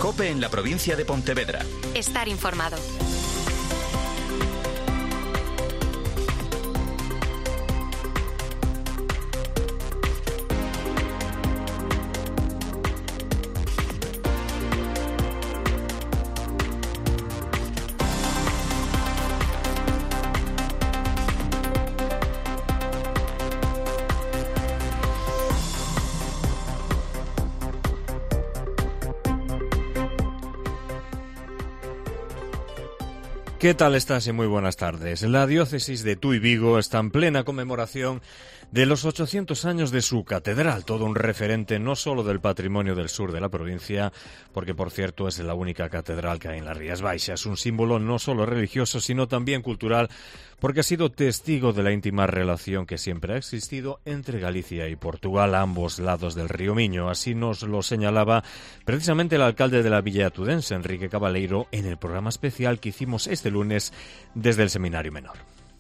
COPE en la provincia de Pontevedra. Estar informado. ¿Qué tal estás? Y muy buenas tardes. La diócesis de Tui Vigo está en plena conmemoración de los 800 años de su catedral, todo un referente no solo del patrimonio del sur de la provincia, porque por cierto es la única catedral que hay en las Rías Baixas, un símbolo no solo religioso sino también cultural, porque ha sido testigo de la íntima relación que siempre ha existido entre Galicia y Portugal a ambos lados del río Miño. Así nos lo señalaba precisamente el alcalde de la Villa Tudense, Enrique Cabaleiro, en el programa especial que hicimos este lunes desde el Seminario Menor.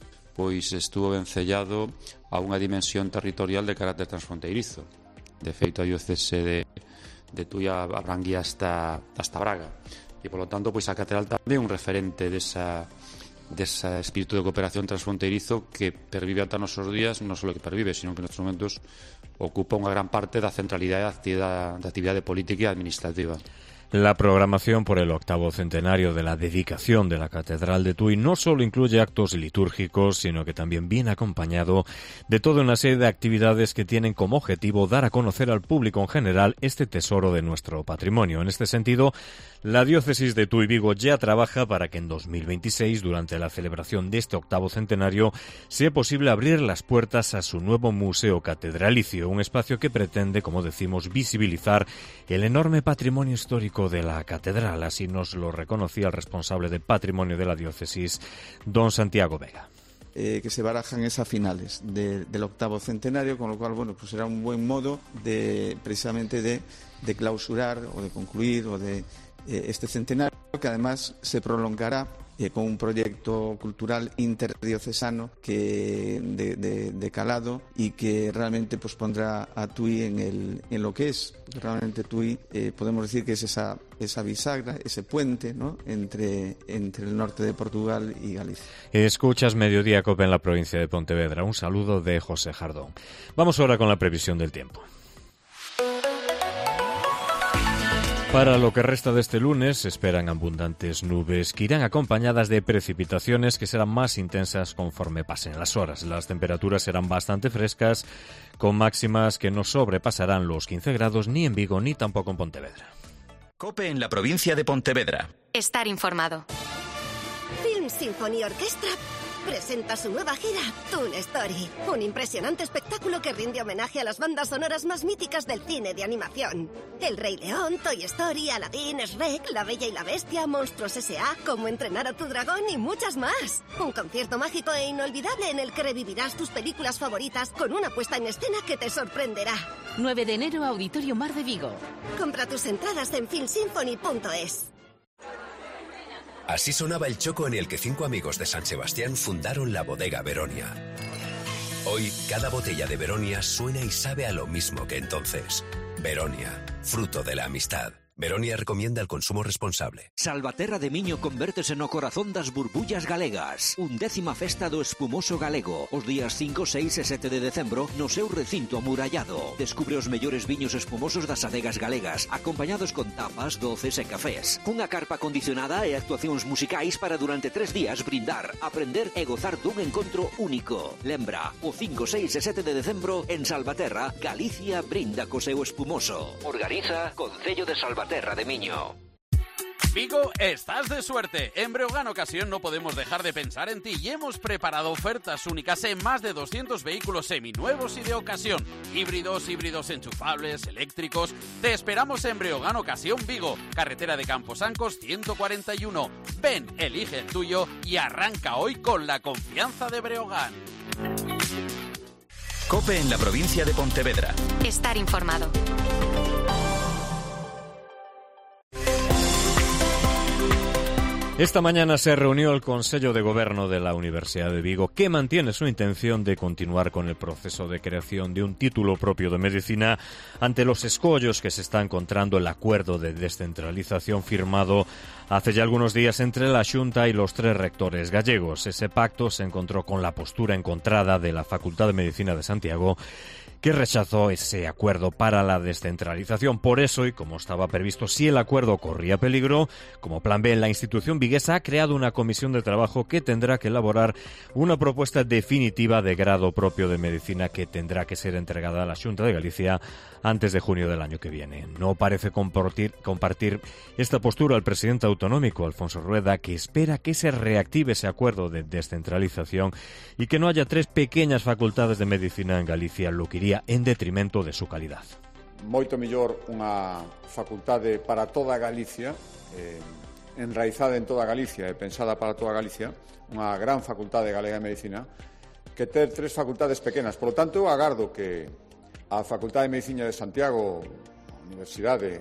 Pois estuvo vencellado a unha dimensión territorial de carácter transfronteirizo. De feito, a diocese de Tui abranguía hasta Braga. E, polo tanto, pois a catedral tamén é un referente desa espírito de cooperación transfronteirizo que pervive ata nosos días, non só que pervive, sino que nestes momentos ocupa unha gran parte da centralidade da actividade política e administrativa. La programación por el 8º centenario de la dedicación de la Catedral de Tui no solo incluye actos litúrgicos, sino que también viene acompañado de toda una serie de actividades que tienen como objetivo dar a conocer al público en general este tesoro de nuestro patrimonio. En este sentido, la diócesis de Tui Vigo ya trabaja para que en 2026, durante la celebración de este 8º centenario, sea posible abrir las puertas a su nuevo museo catedralicio, un espacio que pretende, como decimos, visibilizar el enorme patrimonio histórico de la catedral. Así nos lo reconocía el responsable de patrimonio de la diócesis, don Santiago Vega. Que se barajan es a finales del 8º centenario, con lo cual, bueno, pues será un buen modo de precisamente de clausurar o de concluir o de este centenario, que además se prolongará con un proyecto cultural interdiocesano que de calado y que realmente pues pondrá a Tui en lo que es. Realmente Tui podemos decir que es esa bisagra, ese puente, ¿no?, entre el norte de Portugal y Galicia. Escuchas Mediodía COPE en la provincia de Pontevedra. Un saludo de José Jardón. Vamos ahora con la previsión del tiempo. Para lo que resta de este lunes se esperan abundantes nubes que irán acompañadas de precipitaciones que serán más intensas conforme pasen las horas. Las temperaturas serán bastante frescas, con máximas que no sobrepasarán los 15 grados ni en Vigo ni tampoco en Pontevedra. COPE en la provincia de Pontevedra. Estar informado. Film Symphony Orchestra presenta su nueva gira, Toon Story, un impresionante espectáculo que rinde homenaje a las bandas sonoras más míticas del cine de animación. El Rey León, Toy Story, Aladdin, Shrek, La Bella y la Bestia, Monstruos S.A., Cómo entrenar a tu dragón y muchas más. Un concierto mágico e inolvidable en el que revivirás tus películas favoritas con una puesta en escena que te sorprenderá. 9 de enero, Auditorio Mar de Vigo. Compra tus entradas en filmsymphony.es. Así sonaba el choco en el que 5 amigos de San Sebastián fundaron la bodega Veronia. Hoy, cada botella de Veronia suena y sabe a lo mismo que entonces. Veronia, fruto de la amistad. Veronia recomienda el consumo responsable. Salvaterra de Miño convértese no corazón das burbullas galegas. 11ª festa do espumoso galego. Os días 5, 6 e 7 de decembro no seu recinto amurallado. Descubre os mellores viños espumosos das adegas galegas, acompañados con tapas, doces e cafés. Cunha carpa acondicionada e actuacións musicais para durante 3 días brindar, aprender e gozar dun encontro único. Lembra, o 5, 6 e 7 de decembro en Salvaterra, Galicia brinda co seu espumoso. Organiza Concello de Salvaterra de Miño. Vigo, estás de suerte. En Breogán Ocasión no podemos dejar de pensar en ti y hemos preparado ofertas únicas en más de 200 vehículos seminuevos y de ocasión. Híbridos enchufables, eléctricos. Te esperamos en Breogán Ocasión Vigo, carretera de Camposancos 141. Ven, elige el tuyo y arranca hoy con la confianza de Breogán. COPE en la provincia de Pontevedra. Estar informado. Esta mañana se reunió el Consello de Goberno de la Universidad de Vigo, que mantiene su intención de continuar con el proceso de creación de un título propio de medicina ante los escollos que se está encontrando el acuerdo de descentralización firmado hace ya algunos días entre la Xunta y los 3 rectores gallegos. Ese pacto se encontró con la postura encontrada de la Facultad de Medicina de Santiago, que rechazó ese acuerdo para la descentralización. Por eso, y como estaba previsto, si el acuerdo corría peligro, como plan B, la institución viguesa ha creado una comisión de trabajo que tendrá que elaborar una propuesta definitiva de grado propio de medicina que tendrá que ser entregada a la Xunta de Galicia antes de junio del año que viene. No parece compartir esta postura el presidente autonómico, Alfonso Rueda, que espera que se reactive ese acuerdo de descentralización y que no haya 3 pequeñas facultades de medicina en Galicia, lo que iría en detrimento de su calidad. Moito mellor unha facultade para toda Galicia, enraizada en toda Galicia e pensada para toda Galicia, unha gran facultade galega de medicina, que ter 3 facultades pequenas. Por lo tanto, eu agardo que a Facultade de Medicina de Santiago, a Universidade,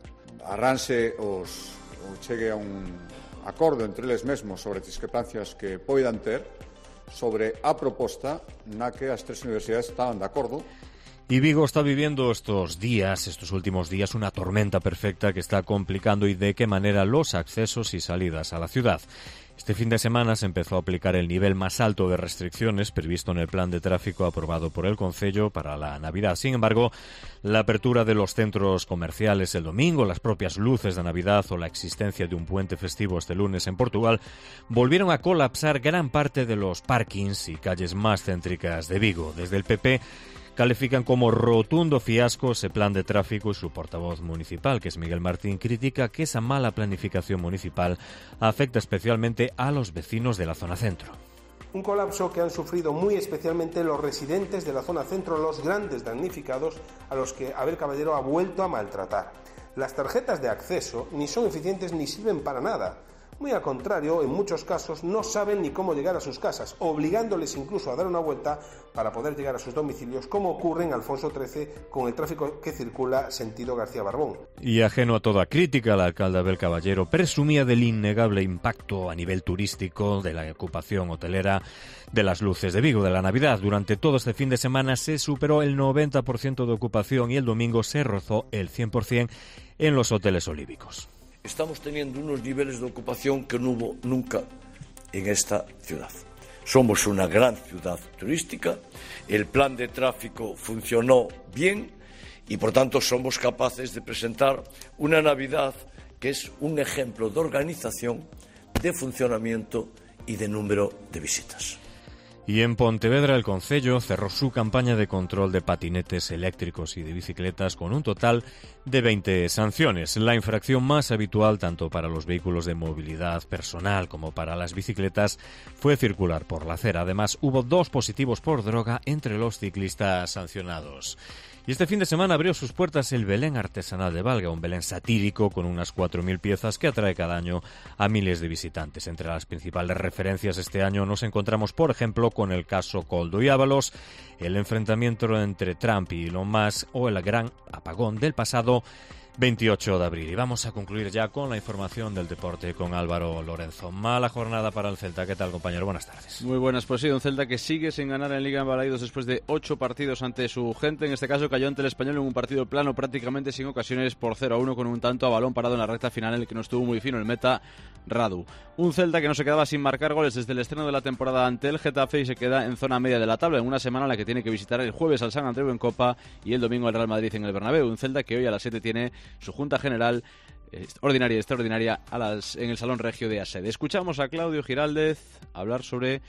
arranse ou chegue a un acordo entre eles mesmos sobre discrepancias que poidan ter sobre a proposta na que as 3 universidades estaban de acordo. Y Vigo está viviendo estos últimos días, una tormenta perfecta que está complicando y de qué manera los accesos y salidas a la ciudad. Este fin de semana se empezó a aplicar el nivel más alto de restricciones previsto en el plan de tráfico aprobado por el Concello para la Navidad. Sin embargo, la apertura de los centros comerciales el domingo, las propias luces de Navidad o la existencia de un puente festivo este lunes en Portugal volvieron a colapsar gran parte de los parkings y calles más céntricas de Vigo. Desde el PP califican como rotundo fiasco ese plan de tráfico y su portavoz municipal, que es Miguel Martín, critica que esa mala planificación municipal afecta especialmente a los vecinos de la zona centro. Un colapso que han sufrido muy especialmente los residentes de la zona centro, los grandes damnificados a los que Abel Caballero ha vuelto a maltratar. Las tarjetas de acceso ni son eficientes ni sirven para nada. Muy al contrario, en muchos casos no saben ni cómo llegar a sus casas, obligándoles incluso a dar una vuelta para poder llegar a sus domicilios, como ocurre en Alfonso XIII con el tráfico que circula sentido García Barbón. Y ajeno a toda crítica, el alcalde Abel Caballero presumía del innegable impacto a nivel turístico de la ocupación hotelera de las luces de Vigo de la Navidad. Durante todo este fin de semana se superó el 90% de ocupación y el domingo se rozó el 100% en los hoteles olívicos. Estamos teniendo unos niveles de ocupación que no hubo nunca en esta ciudad. Somos una gran ciudad turística, el plan de tráfico funcionó bien y por tanto somos capaces de presentar una Navidad que es un ejemplo de organización, de funcionamiento y de número de visitas. Y en Pontevedra el Concello cerró su campaña de control de patinetes eléctricos y de bicicletas con un total de 20 sanciones. La infracción más habitual tanto para los vehículos de movilidad personal como para las bicicletas fue circular por la acera. Además, hubo 2 positivos por droga entre los ciclistas sancionados. Y este fin de semana abrió sus puertas el Belén artesanal de Valga, un Belén satírico con unas 4.000 piezas que atrae cada año a miles de visitantes. Entre las principales referencias este año nos encontramos, por ejemplo, con el caso Koldo y Ábalos, el enfrentamiento entre Trump y Elon Musk o el gran apagón del pasado 28 de abril. Y vamos a concluir ya con la información del deporte con Álvaro Lorenzo. Mala jornada para el Celta. ¿Qué tal, compañero? Buenas tardes. Muy buenas, pues sí, un Celta que sigue sin ganar en Liga en Balaidos después de 8 partidos ante su gente. En este caso cayó ante el Español en un partido plano, prácticamente sin ocasiones, por 0-1 con un tanto a balón parado en la recta final en el que no estuvo muy fino el meta Radu. Un Celta que no se quedaba sin marcar goles desde el estreno de la temporada ante el Getafe y se queda en zona media de la tabla en una semana en la que tiene que visitar el jueves al San Andreu en Copa y el domingo al Real Madrid en el Bernabéu. Un Celta que hoy a las 7 tiene su junta general ordinaria y extraordinaria en el Salón Regio de Asede. Escuchamos a Claudio Giraldez hablar sobre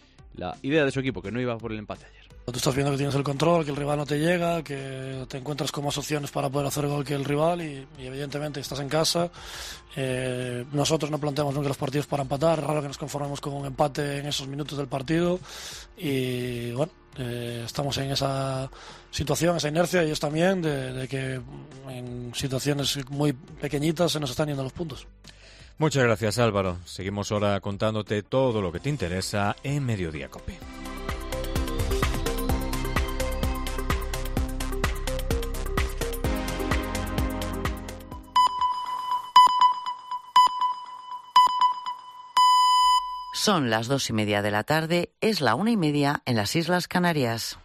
la idea de su equipo, que no iba por el empate ayer. Tú estás viendo que tienes el control, que el rival no te llega, que te encuentras con más opciones para poder hacer gol que el rival y evidentemente estás en casa. Nosotros no planteamos nunca los partidos para empatar, es raro que nos conformemos con un empate en esos minutos del partido y bueno, estamos en esa situación, esa inercia y ellos también, de que en situaciones muy pequeñitas se nos están yendo los puntos. Muchas gracias, Álvaro. Seguimos ahora contándote todo lo que te interesa en Mediodía Cope. Son las 2:30 de la tarde, es la 1:30 en las Islas Canarias.